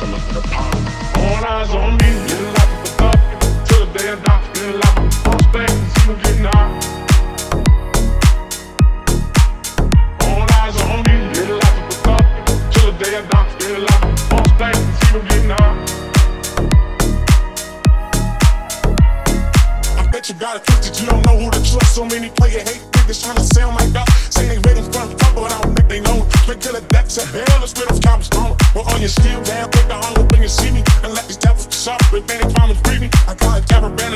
All eyes on me, getting locked with the thug. Till the day I die, getting locked with the first thing, see me getting out. All eyes on me, getting locked with the thug. Till the day I die, getting locked with the first thing, see me getting out. Bet you got it twisted, you don't know who to trust. So many player hate niggas trying to sound like us. Say they ready for the trouble, but I don't think they know. Straight to the depths of hell, let's spit those cops gone. Well, on your steel down, take the hunger when you see me. And let these devils suffer, if any problems free me. I call it Cabaret.